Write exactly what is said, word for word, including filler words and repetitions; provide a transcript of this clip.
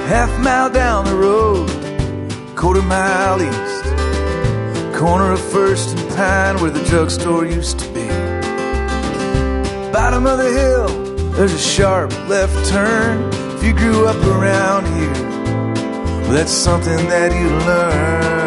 Half mile down the road, quarter mile east, corner of First and Pine where the drugstore used to be. Bottom of the hill, there's a sharp left turn. If you grew up around here, well, that's something that you learn.